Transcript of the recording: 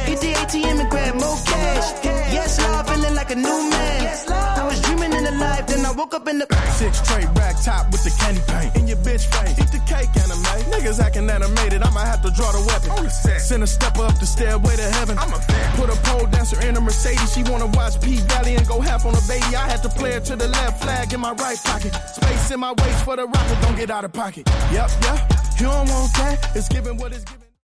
Hit the ATM and grab more cash. Yes, Lord, feeling like a new man. I was dreaming in the life, then I woke up in the 6 straight rack top with the candy paint in your bitch face. Eat the cake, anime. Niggas acting animated, I might have to draw the weapon. Send a stepper up the stairway to heaven. I'm a fan. Put a pole dancer in a Mercedes. She wanna watch P Valley and go half on a baby. I had to play her to the left, flag in my right pocket. Space in my waist for the rocket, don't get out of pocket. Yup, you don't want that. It's giving what it's giving.